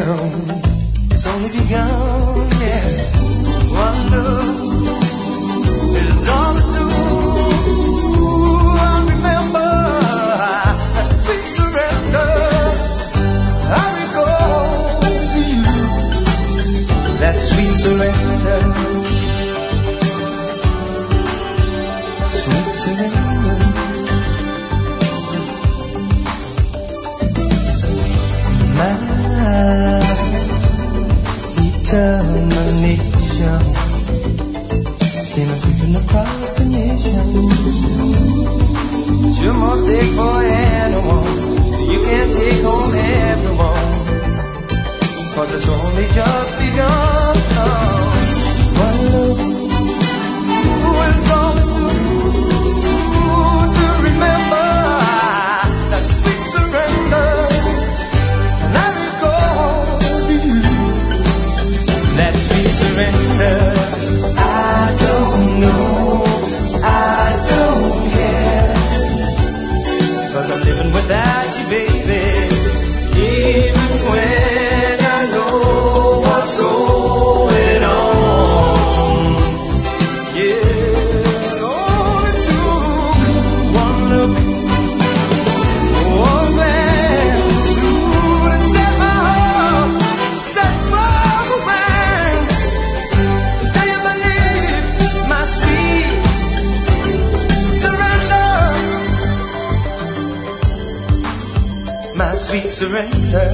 It's only begun, yeah. One look is all it do. I remember that sweet surrender. I recall to you that sweet surrender. Sweet surrender. My determination came a creeping across the nation. It's your mistake for anyone, so you can't take home everyone, 'cause it's only just begun. One look is all it took to remember that sweet surrender. And I recall to you that sweet surrender. I don't know, I don't care, 'cause I'm living without you, baby. Even when I know what's going on. Yeah, all it took one look, one glance to set my heart, set my romance. Do you believe my sweet surrender? My sweet surrender.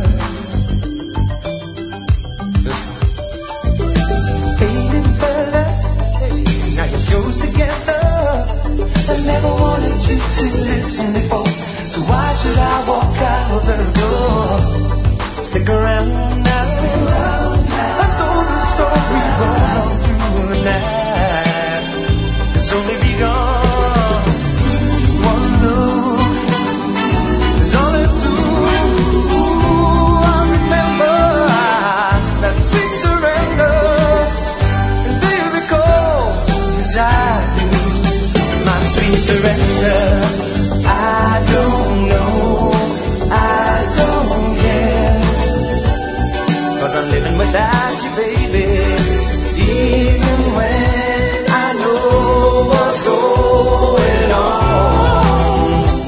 Faded fella, now your show's together. I never wanted you to listen before, so why should I walk out the door? Stick around now. That's all the story goes on through the night. It's only begun. One look is all it took. I remember that sweet surrender. And do you recall? 'Cause I do. My sweet surrender. I don't know, I don't care, 'cause I'm living without you, baby. Even when I know what's going on.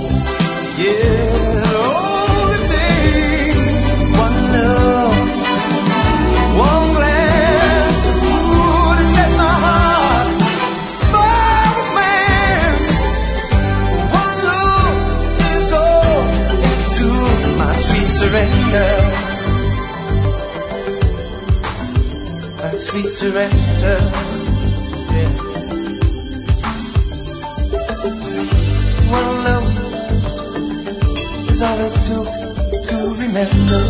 Yeah, all it takes one love, one glance, ooh, to set my heart, my romance. One look is all it took. My sweet surrender. My sweet surrender. Yeah. One look is all it took to remember.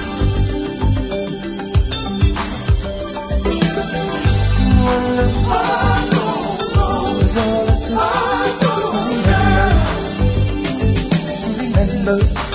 One look is all it took to remember.